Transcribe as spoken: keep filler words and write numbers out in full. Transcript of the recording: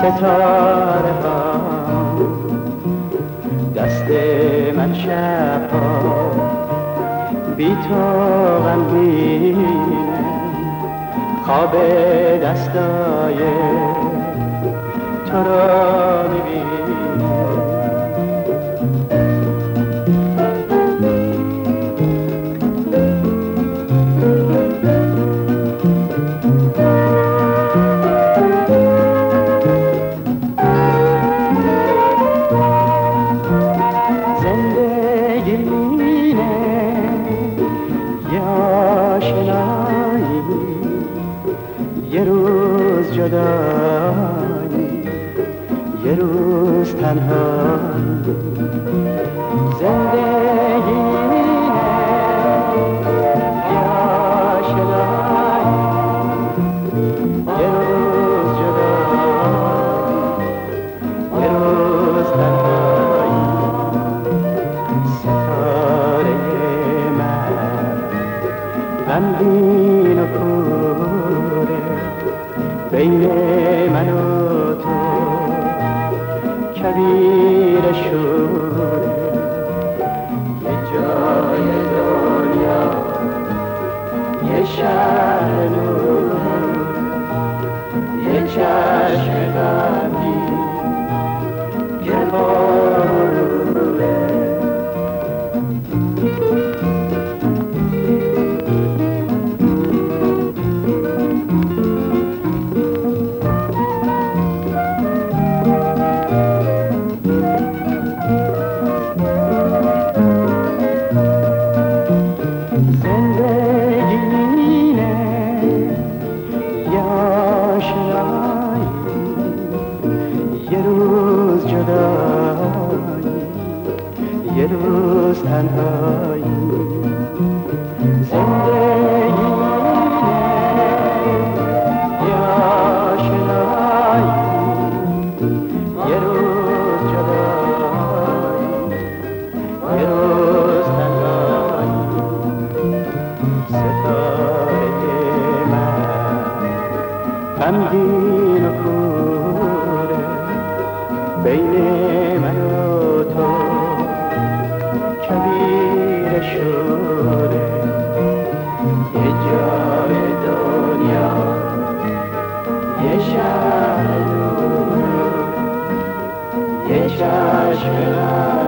ستاره ها دست من شب ها بی تو غمگینه، خواب دستای تو را میبینه. یه روز جدایی، یه روز تنهایی، زندگی یه آشنایی، یه روز جدایی، یه روز تنهایی. ستاره من غمگین و کوره، بین من و تو کبیر شوره. یه جای دنیا، یه شهر نور، یه چشم غمگین که پروره. یه روز جدایی، یه روز تنهایی، زندگی یه آشنایی، یه روز جدایی، یه روز تنهایی. ستاره من غمگین و کوره، بین من و تو کبیر شوره. یه جای دنیا، یه شهر نور، یه چشم